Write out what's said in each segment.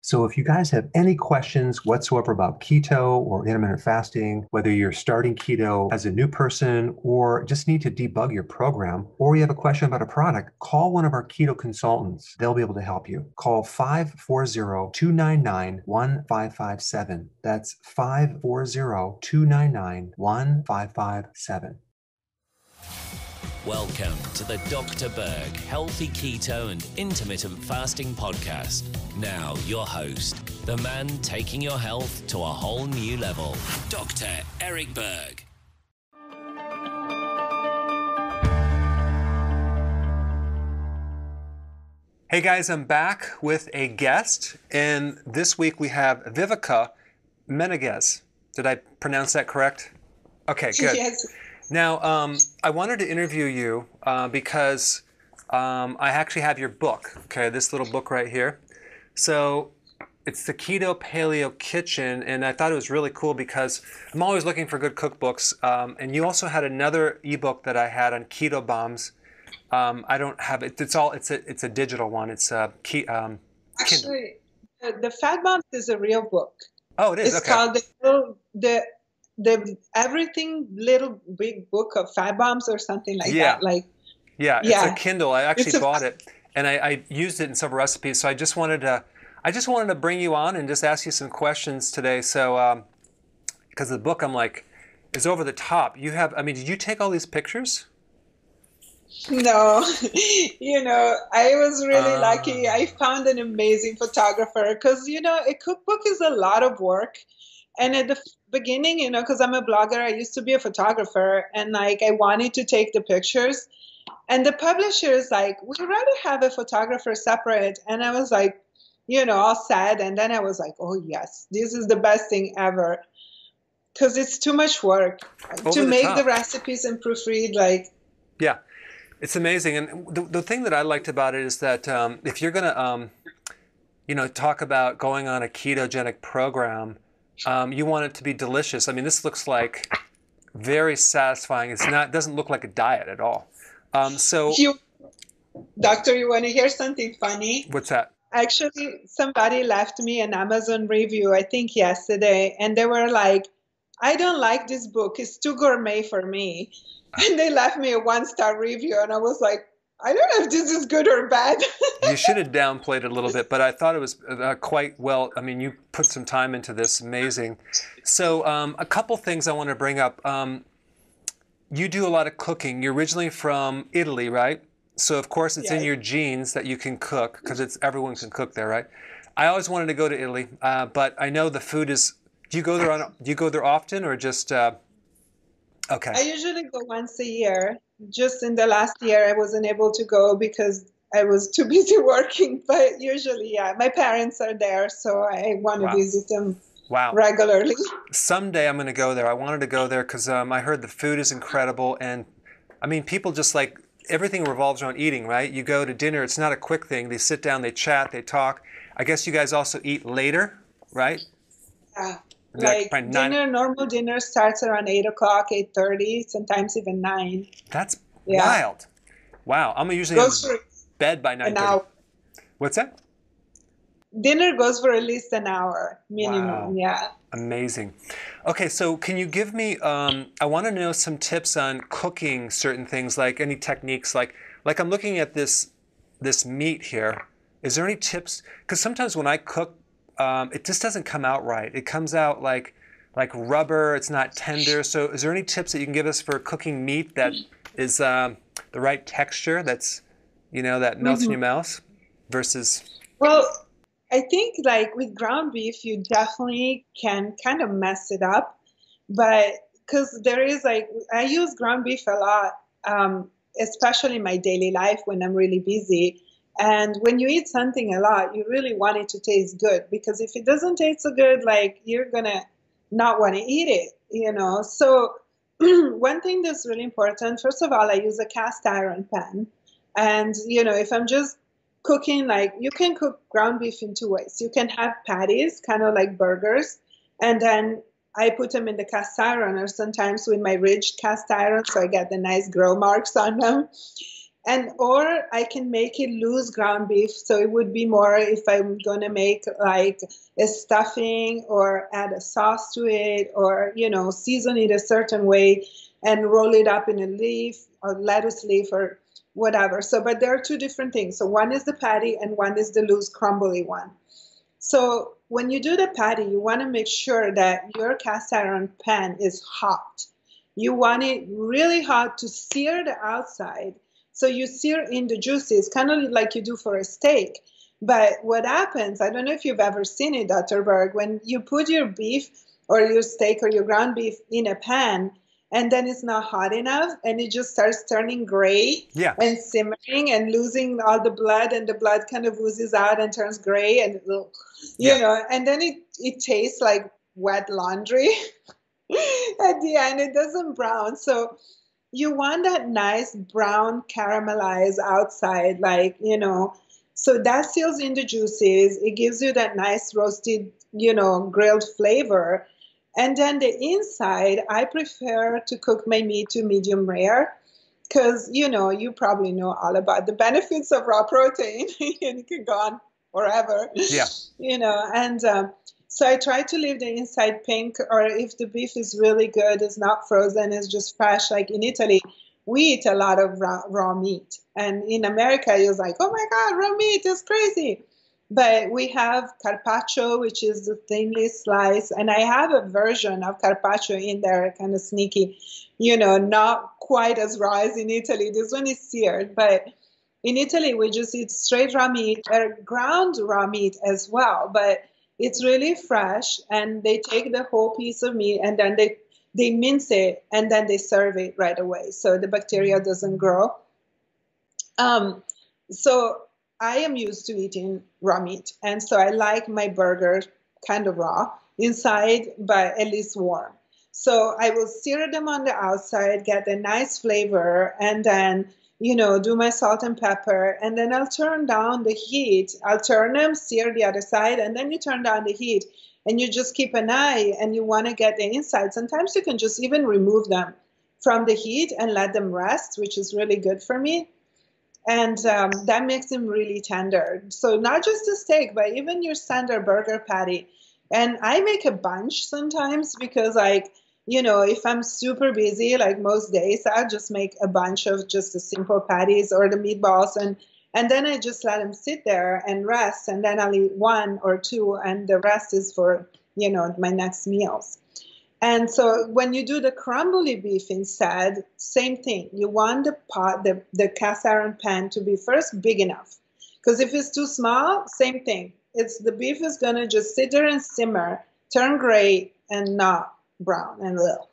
So if you guys have any questions whatsoever about keto or intermittent fasting, whether you're starting keto as a new person or just need to debug your program, or you have a question about a product, call one of our keto consultants. They'll be able to help you. Call 540-299-1557. That's 540-299-1557. Welcome to the Dr. Berg Healthy Keto and Intermittent Fasting Podcast. Now, your host, the man taking your health to a whole new level, Dr. Eric Berg. Hey guys, I'm back with a guest, and this week we have Viveka Meneges. Did I pronounce that correct? Okay, good. Yes. Now, I wanted to interview you because I actually have your book, okay, this little book right here. So it's the Keto Paleo Kitchen, and I thought it was really cool because I'm always looking for good cookbooks. And you also had another ebook that I had on keto bombs. I don't have it. It's a digital one. It's Kindle. Actually, the Fat Bombs is a real book. Oh, it is. It's okay. called the Everything Little Big Book of Fat Bombs or something like that. Yeah, it's a Kindle. I actually bought it, and I used it in several recipes. So I just wanted to bring you on and just ask you some questions today. So because the book, I'm like, is over the top. Did you take all these pictures? No, I was really lucky. I found an amazing photographer because, a cookbook is a lot of work. And at the beginning, because I'm a blogger, I used to be a photographer, and I wanted to take the pictures. And the publisher is like, we'd rather have a photographer separate. And I was like, all sad. And then I was like, oh, yes, this is the best thing ever. Because it's too much work to make the recipes and proofread. Yeah, it's amazing. And the thing that I liked about it is that if you're going to, talk about going on a ketogenic program, you want it to be delicious. I mean, this looks like very satisfying. It doesn't look like a diet at all. Doctor, you want to hear something funny? What's that? Actually, somebody left me an Amazon review, I think yesterday, and they were like, I don't like this book. It's too gourmet for me. And they left me a 1-star review, and I was like, I don't know if this is good or bad. You should have downplayed it a little bit, but I thought it was quite well. I mean, you put some time into this. Amazing. So a couple things I want to bring up. You do a lot of cooking. You're originally from Italy, right? So, of course, it's in your genes that you can cook because everyone can cook there, right? I always wanted to go to Italy, but I know the food is... Do you go there often or just... Okay. I usually go once a year. Just in the last year, I wasn't able to go because I was too busy working. But usually, yeah, my parents are there, so I want to visit them regularly. Someday I'm going to go there. I wanted to go there because I heard the food is incredible. And, I mean, people just like, everything revolves around eating, right? You go to dinner. It's not a quick thing. They sit down, they chat, they talk. I guess you guys also eat later, right? Yeah. Normal dinner starts around 8 o'clock, 8:30, sometimes even 9. That's wild. Wow. I'm usually in bed by 9:30. What's that? Dinner goes for at least an hour minimum. Yeah. Amazing. Okay, so can you give me, I want to know some tips on cooking certain things, like any techniques, like I'm looking at this meat here. Is there any tips? Because sometimes when I cook, it just doesn't come out right. It comes out like rubber. It's not tender. So is there any tips that you can give us for cooking meat that is the right texture, that's, that melts in your mouth versus... Well, I think with ground beef, you definitely can kind of mess it up. But because there is I use ground beef a lot, especially in my daily life when I'm really busy. And when you eat something a lot, you really want it to taste good, because if it doesn't taste so good, you're going to not want to eat it, So one thing that's really important, first of all, I use a cast iron pan. And, if I'm just cooking, you can cook ground beef in 2 ways. You can have patties, kind of like burgers, and then I put them in the cast iron, or sometimes with my ridged cast iron, so I get the nice grill marks on them. And or I can make it loose ground beef, so it would be more if I'm gonna make like a stuffing or add a sauce to it, or season it a certain way and roll it up in a leaf or lettuce leaf or whatever. So, but there are two different things. So one is the patty and one is the loose crumbly one. So when you do the patty, you want to make sure that your cast iron pan is hot. You want it really hot to sear the outside. So you sear in the juices, kind of like you do for a steak. But what happens, I don't know if you've ever seen it, Dr. Berg, when you put your beef or your steak or your ground beef in a pan, and then it's not hot enough, and it just starts turning gray and simmering and losing all the blood, and the blood kind of oozes out and turns gray, and and then it tastes like wet laundry. At the end, it doesn't brown. So you want that nice brown caramelized outside, so that seals in the juices. It gives you that nice roasted, grilled flavor. And then the inside, I prefer to cook my meat to medium rare because, you probably know all about the benefits of raw protein and it can go on forever. Yeah. And so I try to leave the inside pink, or if the beef is really good, it's not frozen, it's just fresh. Like in Italy, we eat a lot of raw meat. And in America, it was like, oh my God, raw meat is crazy. But we have carpaccio, which is the thinly sliced. And I have a version of carpaccio in there, kind of sneaky, not quite as raw as in Italy. This one is seared. But in Italy, we just eat straight raw meat, or ground raw meat as well. But it's really fresh. And they take the whole piece of meat and then they mince it and then they serve it right away. So the bacteria doesn't grow. So I am used to eating raw meat. And so I like my burger kind of raw inside, but at least warm. So I will sear them on the outside, get a nice flavor, and then, do my salt and pepper. And then I'll turn down the heat. I'll turn them, sear the other side, and then you turn down the heat. And you just keep an eye, and you want to get the inside. Sometimes you can just even remove them from the heat and let them rest, which is really good for me. And that makes them really tender. So not just the steak, but even your standard burger patty. And I make a bunch sometimes because, if I'm super busy, like most days, I'll just make a bunch of just the simple patties or the meatballs. And then I just let them sit there and rest. And then I'll eat one or two, and the rest is for, my next meals. And so when you do the crumbly beef instead, same thing. You want the pot, the cast iron pan to be first big enough. Because if it's too small, same thing. The beef is going to just sit there and simmer, turn gray and not brown and little.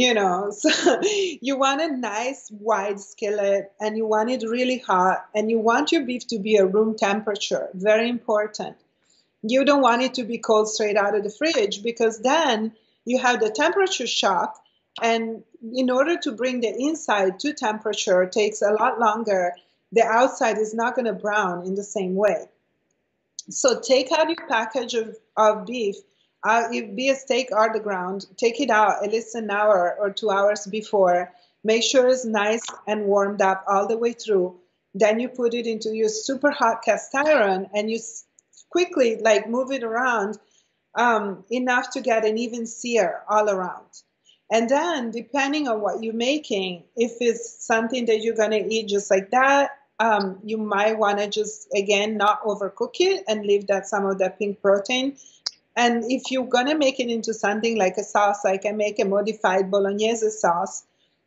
So you want a nice wide skillet, and you want it really hot, and you want your beef to be a room temperature. Very important. You don't want it to be cold straight out of the fridge, because then you have the temperature shock, and in order to bring the inside to temperature, it takes a lot longer. The outside is not going to brown in the same way. So take out your package of beef. It be a steak or the ground. Take it out at least an hour or 2 hours before. Make sure it's nice and warmed up all the way through. Then you put it into your super hot cast iron, and you quickly move it around enough to get an even sear all around. And then depending on what you're making, if it's something that you're going to eat just like that, you might want to just, again, not overcook it and leave some of that pink protein. And if you're going to make it into something like a sauce, like I make a modified bolognese sauce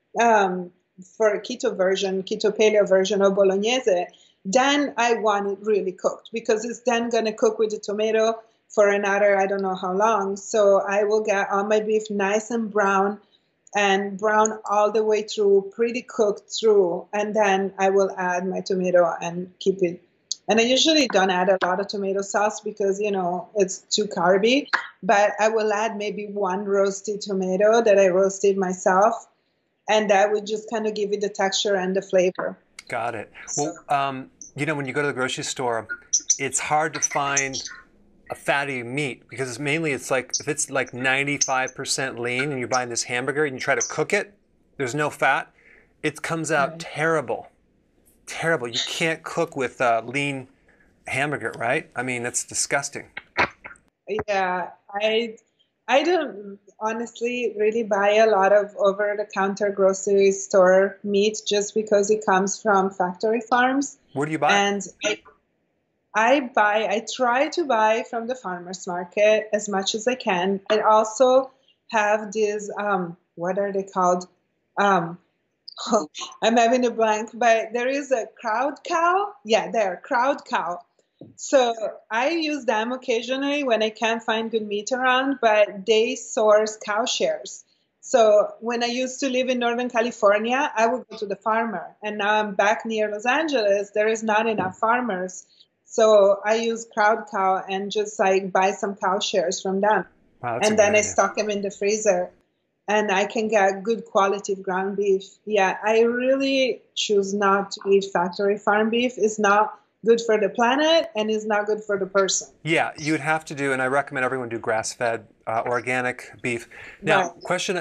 for a keto paleo version of bolognese, then I want it really cooked, because it's then going to cook with the tomato for another, I don't know how long. So I will get all my beef nice and brown all the way through, pretty cooked through. And then I will add my tomato and keep it. And I usually don't add a lot of tomato sauce because, it's too carby. But I will add maybe one roasted tomato that I roasted myself. And that would just kind of give it the texture and the flavor. Got it. Well, when you go to the grocery store, it's hard to find a fatty meat, because it's like, if it's like 95% lean and you're buying this hamburger and you try to cook it, there's no fat, it comes out terrible. terrible. You can't cook with lean hamburger, right? I mean, that's disgusting. Yeah, I don't honestly really buy a lot of over-the-counter grocery store meat just because it comes from factory farms. Where do you buy it? And I try to buy from the farmers market as much as I can. I also have these, what are they called? Um, I'm having a blank, but there is a crowd cow. Yeah, there, crowd cow. So I use them occasionally when I can't find good meat around, but they source cow shares. So when I used to live in Northern California, I would go to the farmer. And now I'm back near Los Angeles. There is not enough farmers. So I use crowd cow and just like buy some cow shares from them. Wow, that's a And great then I idea. stock them in the freezer and I can get good quality ground beef. Yeah, I really choose not to eat factory farm beef. It's not good for the planet and it's not good for the person. Yeah, you would have to do, and I recommend everyone do grass-fed, organic beef. Now, Right. question,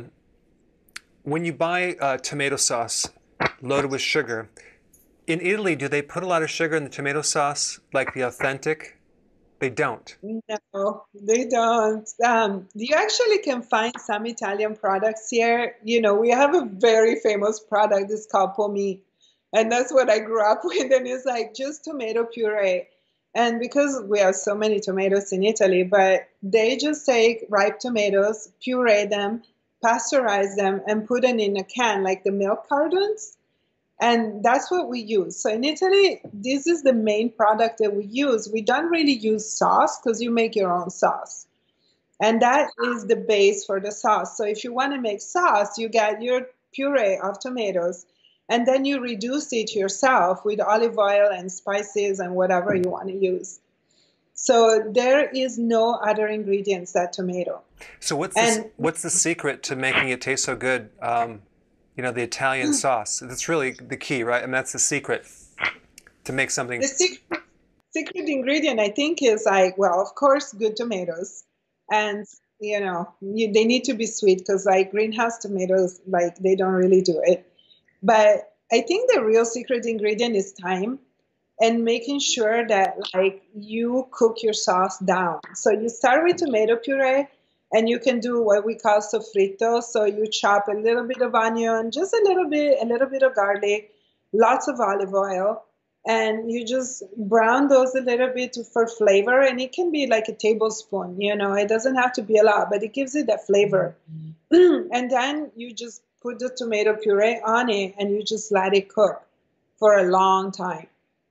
when you buy tomato sauce loaded with sugar, in Italy, do they put a lot of sugar in the tomato sauce, like the authentic? They don't. No, they don't. You actually can find some Italian products here. You know, we have a very famous product. It's called Pomi. And that's what I grew up with. And it's like just tomato puree. And because we have so many tomatoes in Italy, but they just take ripe tomatoes, puree them, pasteurize them, and put them in a can, like the milk cartons. And that's what we use. So in Italy, this is the main product that we use. We don't really use sauce because you make your own sauce. And that is the base for the sauce. So if you want to make sauce, you get your puree of tomatoes and then you reduce it yourself with olive oil and spices and whatever you want to use. So there is no other ingredients that tomato. So And what's the secret to making it taste so good? You know, the Italian sauce. That's really the key, right? And that's the secret to make something. the secret ingredient, I think, is like, well, of course, good tomatoes. And, you know, they need to be sweet because, like, greenhouse tomatoes, like, they don't really do it. But I think the real secret ingredient is time and making sure that, like, you cook your sauce down. So you start with tomato puree and you can do what we call sofrito. So you chop a little bit of onion, just a little bit of garlic, lots of olive oil, and you just brown those a little bit for flavor. And it can be like a tablespoon, you know, it doesn't have to be a lot, but it gives it that flavor. And then you just put the tomato puree on it and you just let it cook for a long time.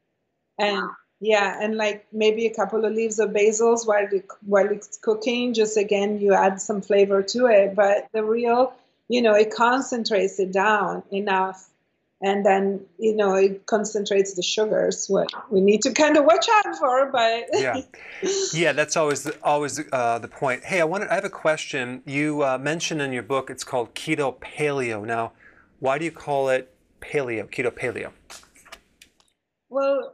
And yeah, and like maybe a couple of leaves of basils while it's cooking, just again, you add some flavor to it. But the real, you know, it concentrates it down enough. And then, you know, it concentrates the sugars, what we need to kind of watch out for. But Yeah, yeah, that's always the point. Hey, I have a question. You mentioned in your book it's called keto paleo. Now, why do you call it keto paleo? well,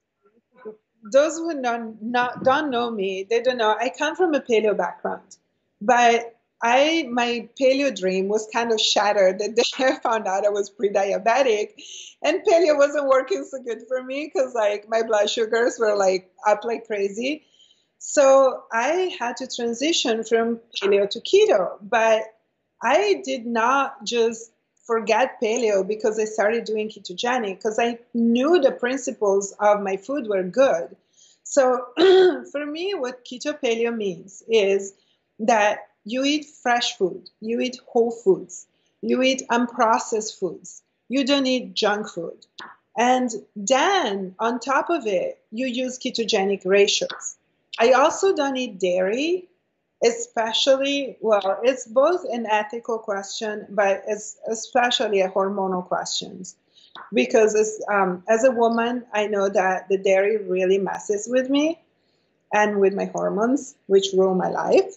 those who don't know me, they don't know. I come from a paleo background, but my paleo dream was kind of shattered the day I found out I was pre-diabetic, and paleo wasn't working so good for me because like my blood sugars were like up like crazy. So I had to transition from paleo to keto, but I did not just forget paleo because I started doing ketogenic because I knew the principles of my food were good. So for me, what keto paleo means is that you eat fresh food, you eat whole foods, you eat unprocessed foods, you don't eat junk food. And then on top of it, you use ketogenic ratios. I also don't eat dairy, especially, well, it's both an ethical question, but it's especially a hormonal question. Because as a woman, I know that the dairy really messes with me and with my hormones, which rule my life.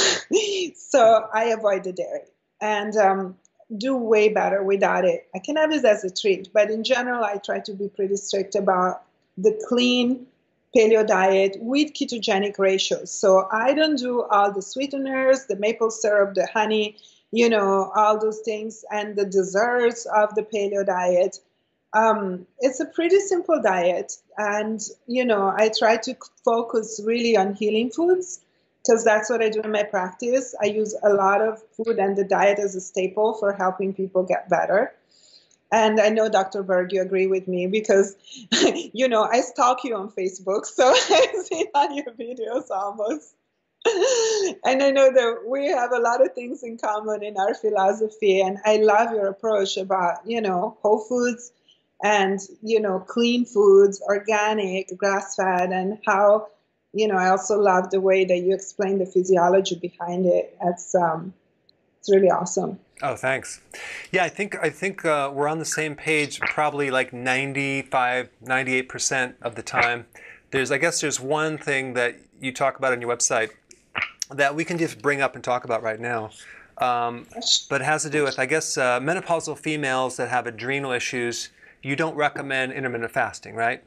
So I avoid the dairy and do way better without it. I can have it as a treat, but in general, I try to be pretty strict about the clean paleo diet with ketogenic ratios. So I don't do all the sweeteners, the maple syrup, the honey, you know, all those things, and the desserts of the paleo diet. It's a pretty simple diet, and I try to focus really on healing foods because that's what I do in my practice. I use a lot of food and the diet as a staple for helping people get better. And I know, Dr. Berg, you agree with me because, I stalk you on Facebook, so I've seen all your videos almost. And I know that we have a lot of things in common in our philosophy. And I love your approach about, whole foods and, clean foods, organic, grass-fed, and how, I also love the way that you explain the physiology behind it. It's really awesome. Oh, thanks. Yeah, I think we're on the same page probably like 95, 98% of the time. I guess there's one thing that you talk about on your website that we can just bring up and talk about right now. But it has to do with, I guess, menopausal females that have adrenal issues. You don't recommend intermittent fasting, right?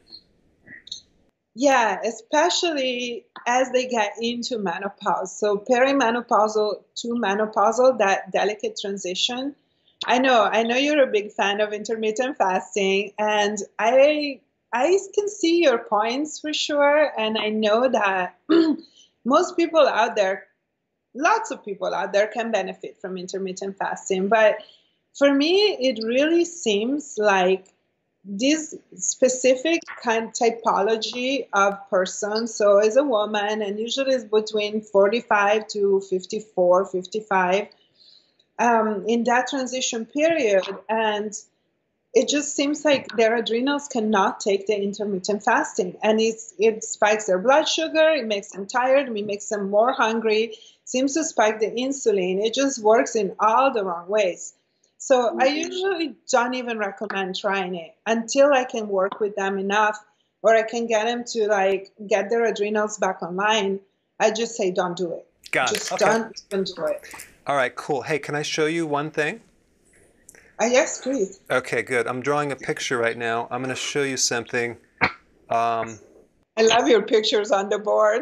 Yeah, especially as they get into menopause. So perimenopausal to menopausal, that delicate transition. I know you're a big fan of intermittent fasting, and I can see your points for sure. And I know that most people out there, lots of people out there can benefit from intermittent fasting. But for me, it really seems like this specific kind typology of person. So as a woman, and usually it's between 45 to 54, 55, in that transition period. And it just seems like their adrenals cannot take the intermittent fasting. And it spikes their blood sugar, it makes them tired, it makes them more hungry, seems to spike the insulin. It just works in all the wrong ways. So I usually don't even recommend trying it until I can work with them enough, or I can get them to get their adrenals back online. I just say, don't do it. Got it. Just Okay. don't even do it. All right, cool. Hey, can I show you one thing? Yes, please. Okay, good. I'm drawing a picture right now. I'm going to show you something. I love your pictures on the board.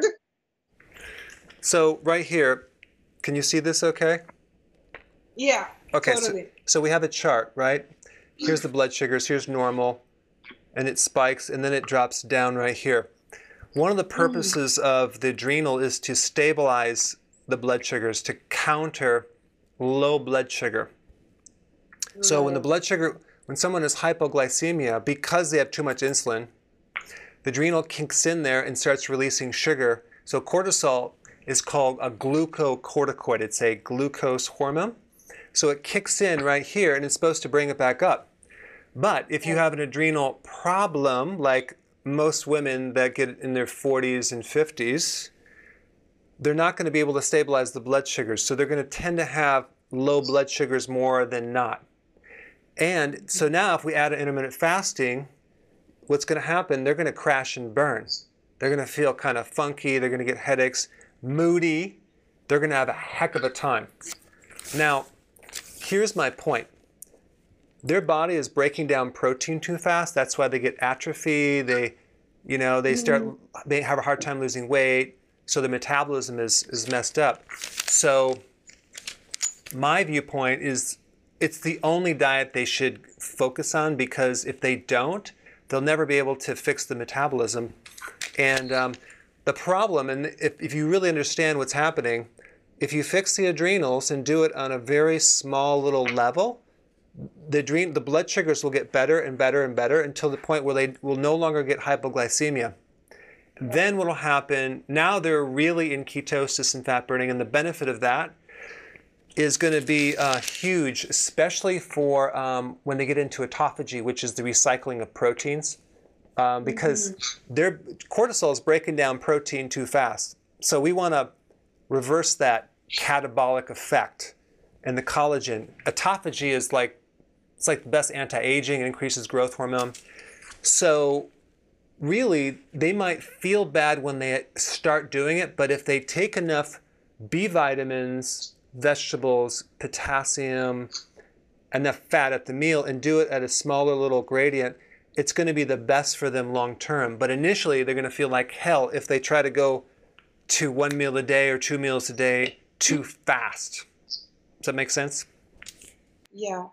So right here, can you see this okay? Yeah, Okay, totally. so we have a chart, right? Here's the blood sugars, here's normal, and it spikes, and then it drops down right here. One of the purposes of the adrenal is to stabilize the blood sugars, to counter low blood sugar. So when someone has hypoglycemia, because they have too much insulin, the adrenal kicks in there and starts releasing sugar. So cortisol is called a glucocorticoid. It's a glucose hormone. So it kicks in right here, and it's supposed to bring it back up. But if you have an adrenal problem, like most women that get in their 40s and 50s, they're not going to be able to stabilize the blood sugars. So they're going to tend to have low blood sugars more than not. And so now if we add intermittent fasting, what's going to happen, they're going to crash and burn. They're going to feel kind of funky. They're going to get headaches, moody. They're going to have a heck of a time. Now, here's my point. Their body is breaking down protein too fast. That's why they get atrophy. They have a hard time losing weight. So the metabolism is messed up. So my viewpoint is it's the only diet they should focus on, because if they don't, they'll never be able to fix the metabolism. And the problem, and if you really understand what's happening, if you fix the adrenals and do it on a very small little level, the blood sugars will get better and better and better until the point where they will no longer get hypoglycemia. Then what will happen, now they're really in ketosis and fat burning, and the benefit of that is going to be huge, especially for when they get into autophagy, which is the recycling of proteins, because their cortisol is breaking down protein too fast. So we want to reverse that catabolic effect. And the collagen, autophagy is it's like the best anti-aging. It increases growth hormone. So really, they might feel bad when they start doing it, but if they take enough B vitamins, vegetables, potassium, enough fat at the meal, and do it at a smaller little gradient, it's going to be the best for them long term. But initially, they're going to feel like hell if they try to go to 1 meal a day or 2 meals a day too fast. Does that make sense? Yeah.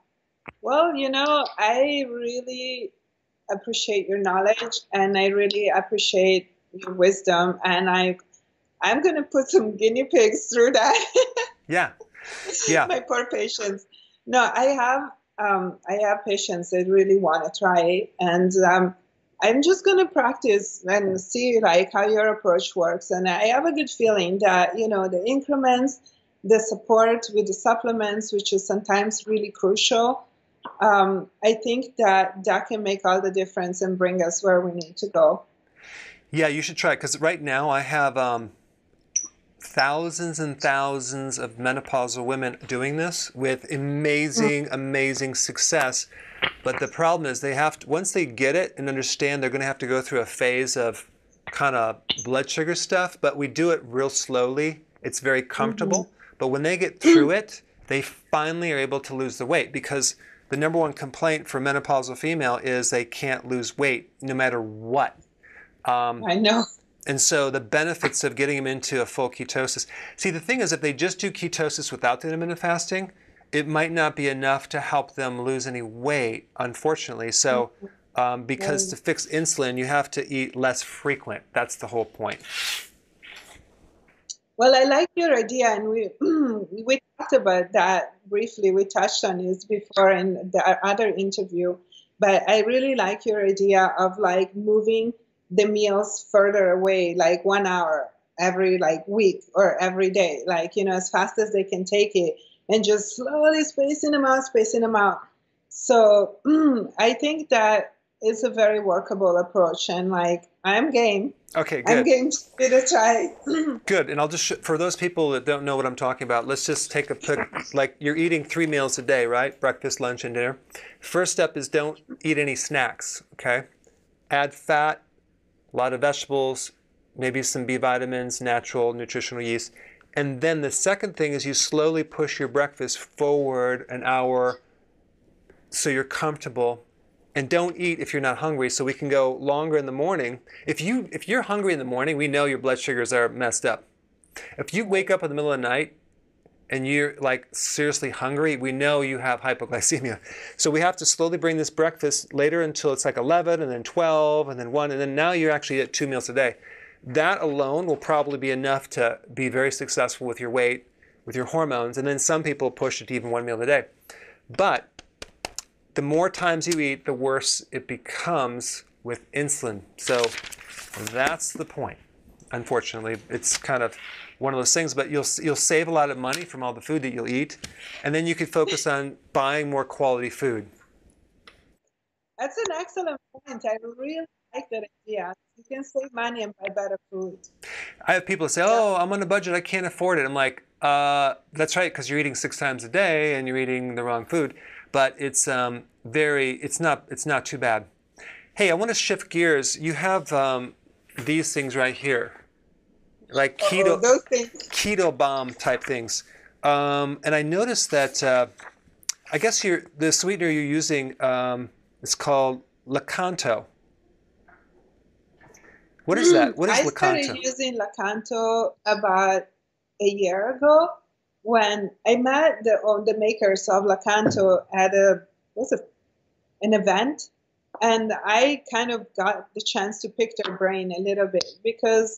Well, I really appreciate your knowledge and I really appreciate your wisdom. And I'm going to put some guinea pigs through that. Yeah, yeah. My poor patients. No, I have patients that really want to try it, and I'm just going to practice and see like how your approach works. And I have a good feeling that the increments, the support with the supplements, which is sometimes really crucial. I think that can make all the difference and bring us where we need to go. Yeah, you should try it because right now I have thousands and thousands of menopausal women doing this with amazing, amazing success. But the problem is they have to, once they get it and understand, they're going to have to go through a phase of kind of blood sugar stuff, but we do it real slowly. It's very comfortable. But when they get through it, they finally are able to lose the weight because the number one complaint for menopausal female is they can't lose weight no matter what. I know. And so the benefits of getting them into a full ketosis. See, the thing is, if they just do ketosis without the intermittent fasting, it might not be enough to help them lose any weight, unfortunately. So because to fix insulin, you have to eat less frequent. That's the whole point. Well, I like your idea, and we talked about that briefly. We touched on this before in the other interview, but I really like your idea of like moving the meals further away, like 1 hour every like week or every day, like as fast as they can take it, and just slowly spacing them out. So I think that is a very workable approach, and like I'm game. Okay, good. I'm game to try. Good. And I'll just, for those people that don't know what I'm talking about, let's just take a quick, like you're eating 3 meals a day, right? Breakfast, lunch, and dinner. First step is don't eat any snacks, okay? Add fat, a lot of vegetables, maybe some B vitamins, natural nutritional yeast. And then the second thing is you slowly push your breakfast forward an hour so you're comfortable. And don't eat if you're not hungry, so we can go longer in the morning. If you're hungry in the morning, we know your blood sugars are messed up. If you wake up in the middle of the night and you're like seriously hungry, we know you have hypoglycemia. So we have to slowly bring this breakfast later until it's like 11 and then 12 and then 1, and then now you're actually at 2 meals a day. That alone will probably be enough to be very successful with your weight, with your hormones, and then some people push it to even 1 meal a day. But the more times you eat, the worse it becomes with insulin. So that's the point. Unfortunately, it's kind of one of those things, but you'll save a lot of money from all the food that you'll eat, and then you could focus on buying more quality food. That's an excellent point. I really like that idea. You can save money and buy better food. I have people say, "Oh, I'm on a budget. I can't afford it." I'm like, "That's right, because you're eating 6 times a day and you're eating the wrong food." But it's it's not too bad. Hey, I want to shift gears. You have these things right here, like keto bomb type things, and I noticed that I guess the sweetener you're using is called Lakanto. What is that? What is Lakanto? I started using Lakanto about a year ago when I met the makers of Lakanto at an event, and I kind of got the chance to pick their brain a little bit because,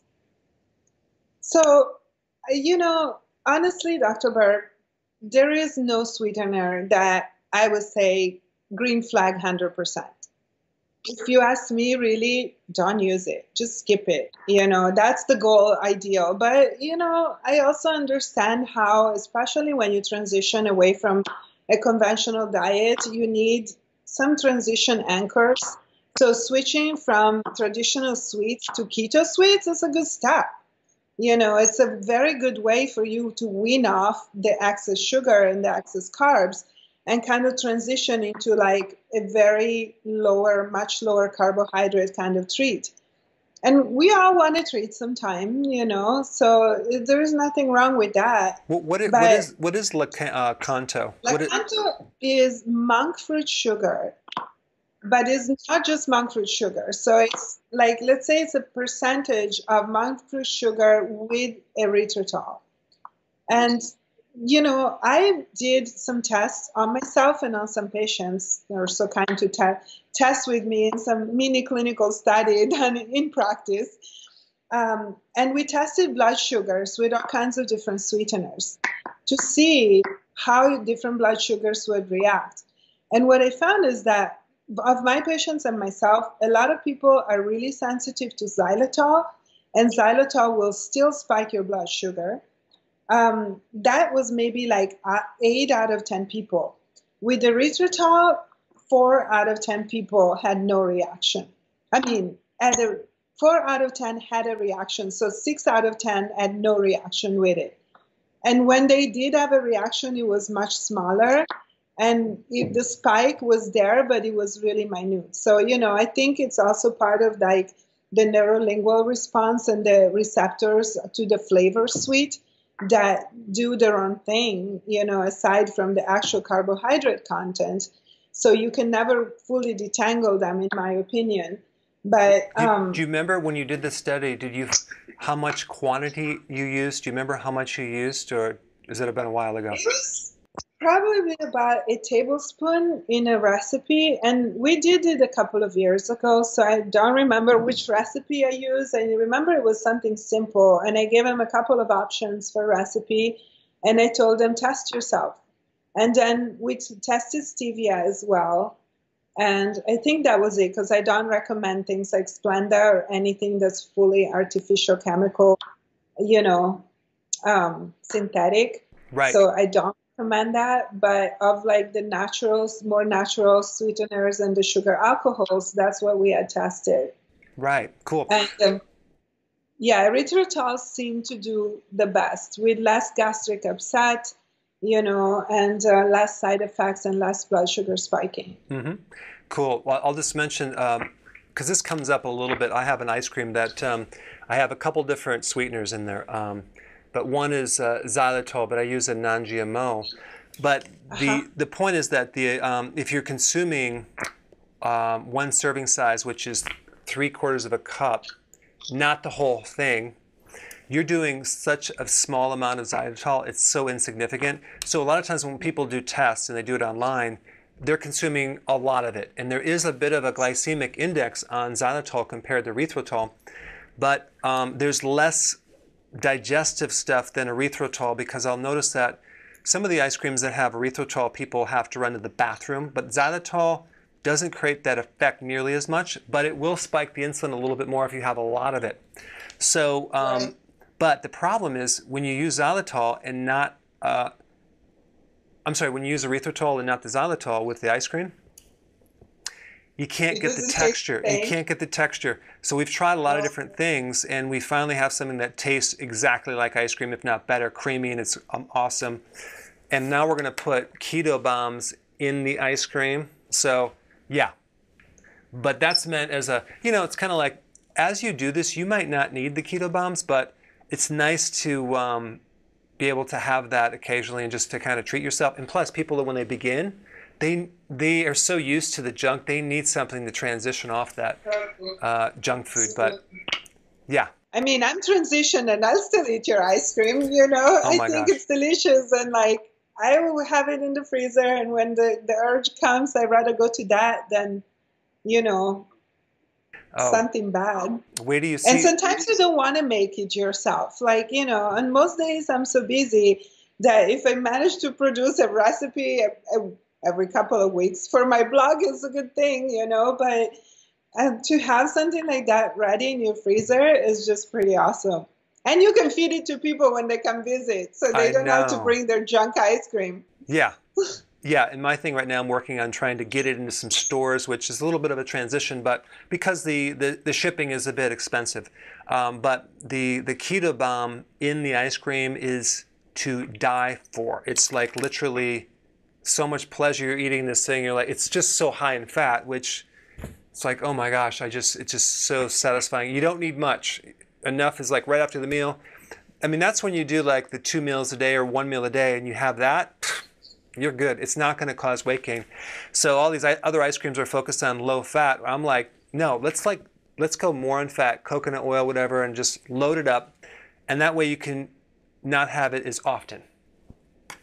honestly, Dr. Berg, there is no sweetener that I would say green flag 100%. If you ask me, really, don't use it. Just skip it. That's the goal ideal. But, I also understand how, especially when you transition away from a conventional diet, you need some transition anchors. So switching from traditional sweets to keto sweets is a good step. It's a very good way for you to wean off the excess sugar and the excess carbs and kind of transition into like a very much lower carbohydrate kind of treat. And we all want to treat sometime, so there's nothing wrong with that. What is Lakanto? Lakanto is monk fruit sugar, but it's not just monk fruit sugar. So it's like, let's say it's a percentage of monk fruit sugar with erythritol. And I did some tests on myself and on some patients that were so kind to test with me in some mini clinical study done in practice. And we tested blood sugars with all kinds of different sweeteners to see how different blood sugars would react. And what I found is that of my patients and myself, a lot of people are really sensitive to xylitol, and xylitol will still spike your blood sugar. That was maybe like 8 out of 10 people. With erythritol, 4 out of 10 people had no reaction. I mean, 4 out of 10 had a reaction, so 6 out of 10 had no reaction with it. And when they did have a reaction, it was much smaller. And the spike was there, but it was really minute. So, I think it's also part of like the neurolingual response and the receptors to the flavor sweet that do their own thing, aside from the actual carbohydrate content. So you can never fully detangle them, in my opinion. But do you remember when you did the study, how much quantity you used? Do you remember how much you used, or has it been a while ago? Probably about a tablespoon in a recipe, and we did it a couple of years ago, so I don't remember which recipe I used. I remember it was something simple, and I gave them a couple of options for recipe, and I told them, test yourself. And then we tested stevia as well, and I think that was it, because I don't recommend things like Splenda or anything that's fully artificial chemical, synthetic. Right. So I don't recommend that, but of like the naturals, more natural sweeteners and the sugar alcohols, that's what we had tested. Right, cool. And erythritol seemed to do the best with less gastric upset, and less side effects and less blood sugar spiking. Mm-hmm. Cool. Well, I'll just mention, because this comes up a little bit, I have an ice cream that I have a couple different sweeteners in there. But one is xylitol, but I use a non-GMO. But the point is that if you're consuming one serving size, which is 3/4 of a cup, not the whole thing, you're doing such a small amount of xylitol, it's so insignificant. So a lot of times when people do tests and they do it online, they're consuming a lot of it. And there is a bit of a glycemic index on xylitol compared to erythritol, but there's less digestive stuff than erythritol, because I'll notice that some of the ice creams that have erythritol, people have to run to the bathroom, but xylitol doesn't create that effect nearly as much, but it will spike the insulin a little bit more if you have a lot of it. So, but the problem is when you use xylitol and not, when you use erythritol and not the xylitol with the ice cream, you can't get the texture. You can't get the texture. So we've tried a lot of different things, and we finally have something that tastes exactly like ice cream, if not better, creamy, and it's awesome. And now we're going to put keto bombs in the ice cream. So, yeah. But that's meant as it's kind of like, as you do this, you might not need the keto bombs, but it's nice to be able to have that occasionally and just to kind of treat yourself. And plus, people, when they begin, they are so used to the junk, they need something to transition off that junk food. But yeah. I mean, I'm transitioned and I'll still eat your ice cream, I think it's delicious, and like I will have it in the freezer, and when the urge comes, I'd rather go to that than, something bad. Where do you see? And sometimes you don't want to make it yourself. Like, on most days I'm so busy that if I manage to produce a recipe every couple of weeks for my blog is a good thing, but to have something like that ready in your freezer is just pretty awesome. And you can feed it to people when they come visit, so they don't have to bring their junk ice cream. Yeah. Yeah, and my thing right now, I'm working on trying to get it into some stores, which is a little bit of a transition, but because the shipping is a bit expensive. But the keto bomb in the ice cream is to die for. It's like literally so much pleasure you're eating this thing. You're like, it's just so high in fat, which it's like, oh my gosh, it's just so satisfying. You don't need much. Enough is like right after the meal. I mean, that's when you do like the 2 meals a day or 1 meal a day and you have that, you're good. It's not going to cause weight gain. So all these other ice creams are focused on low fat. I'm like, no, let's go more on fat, coconut oil, whatever, and just load it up. And that way you can not have it as often.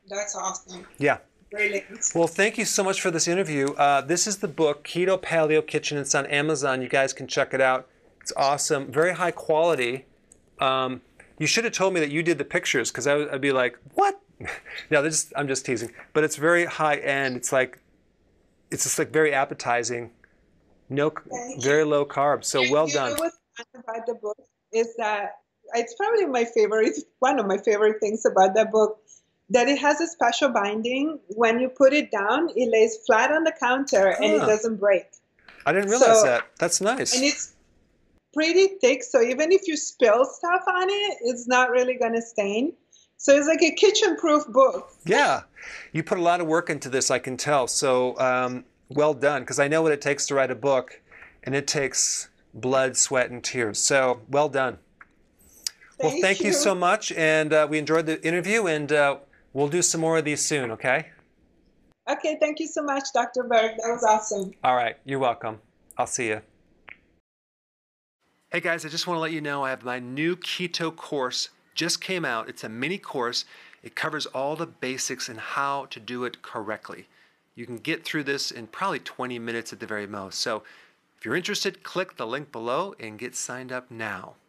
That's awesome. Yeah. Brilliant. Well, thank you so much for this interview. This is the book, Keto Paleo Kitchen. It's on Amazon. You guys can check it out. It's awesome. Very high quality. You should have told me that you did the pictures, because I'd be like, what? No, I'm just teasing. But it's very high end. It's just like very appetizing. Very low carbs. So well done. You know what's fun about the book is that it's probably one of my favorite things about the book, that it has a special binding. When you put it down, it lays flat on the counter and it doesn't break. I didn't realize that. That's nice. And it's pretty thick, so even if you spill stuff on it, it's not really going to stain. So it's like a kitchen-proof book. Yeah. You put a lot of work into this, I can tell. So well done, because I know what it takes to write a book, and it takes blood, sweat, and tears. So well done. Well, thank you so much, and we enjoyed the interview, and we'll do some more of these soon, okay? Okay, thank you so much, Dr. Berg. That was awesome. All right, you're welcome. I'll see you. Hey guys, I just want to let you know I have my new keto course just came out. It's a mini course. It covers all the basics and how to do it correctly. You can get through this in probably 20 minutes at the very most. So if you're interested, click the link below and get signed up now.